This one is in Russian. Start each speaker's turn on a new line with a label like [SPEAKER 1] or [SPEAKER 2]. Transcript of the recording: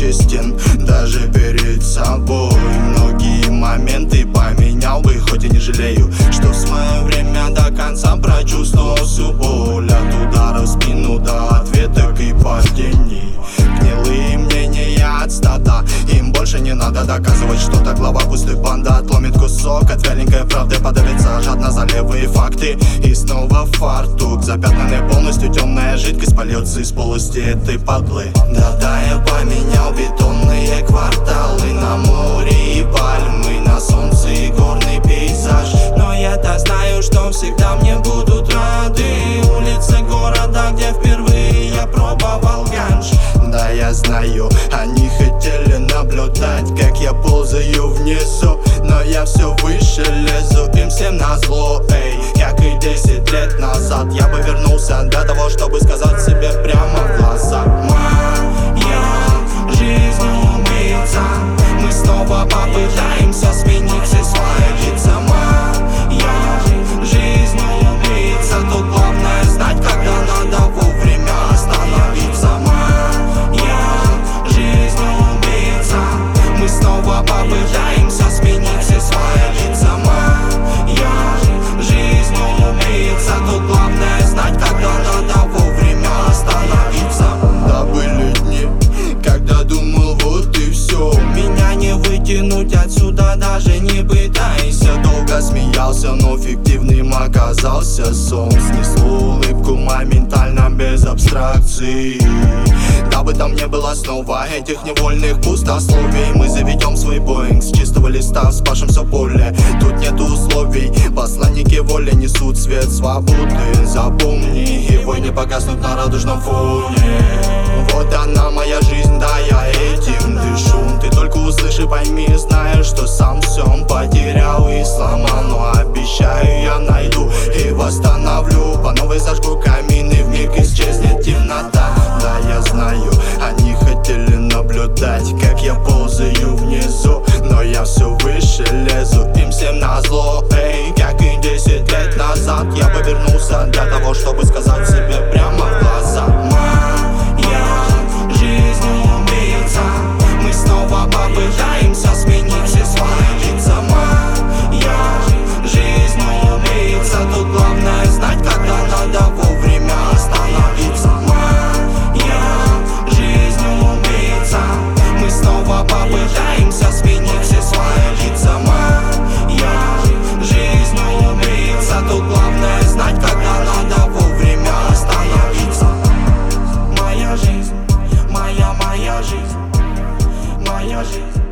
[SPEAKER 1] честен даже перед собой. Многие моменты поменял бы, хоть и не жалею, что в свое время до конца прочувствовал всю боль. От удара в спину до ответок и падений. Гнилые мнения от стада, им больше не надо доказывать что-то. Глава пустых банда отломит кусок от вяленькой правды, подавится жадно за левые факты. И снова фартук запятнанный полностью, темная жидкость польется из полости этой падлы. Да-да, я поменял бетонные кварталы на море и пальмы, на солнце и горный пейзаж. Но я-то знаю, что всегда мне будут рады улицы города, где впервые я пробовал ганж. Да, я знаю, они хотели наблюдать, как я ползаю внизу, но я все выше лезу, им всем назло, эй. Как и 10 лет назад я повернулся для того, чтобы сказать себе прямо в глаза: моя жизнь умеется, мы снова попытаемся сменить все свои лица. Моя жизнь умеется, тут главное знать, когда надо вовремя остановиться. Мы снова попытаемся сменить все свои лица. Моя жизнь умеется, тут главное знать, когда надо вовремя остановиться. Да, были дни, когда думал, вот и все, меня не вытянуть отсюда, даже не пытайся. Долго смеялся, но фиктивным оказался сон. Снесло улыбку моментально, без абстракций. Дабы там не было снова этих невольных пустословий, мы заведем свой Боинг с чистого листа в спасшемся поле. Тут нет условий, посланники воли несут свет свободы. Запомни, его не погаснут на радужном фоне. Вот она моя жизнь, да, я этим дышу. Ты только услышь и пойми, знаешь, что сам все потерял и сломал. Но обещаю, я найду и восстановлю. По новой зажгу камин, и вмиг исчезнет темнота. Да, я знаю, они хотели наблюдать, как я ползаю внизу, но я все выше лезу, им всем назло, эй. Как и 10 лет назад я повернулся для того, чтобы сказать себе прямо в глаза: моя жизнь умеется, мы снова попытаемся сменить все свои лица. Моя жизнь умеется, тут главное знать, когда надо вовремя остановиться. Мы снова попытаемся сменить все свои лица. Моя жизнь умеется, тут главное знать, когда надо вовремя остановиться. Моя жизнь, моя жизнь, моя жизнь.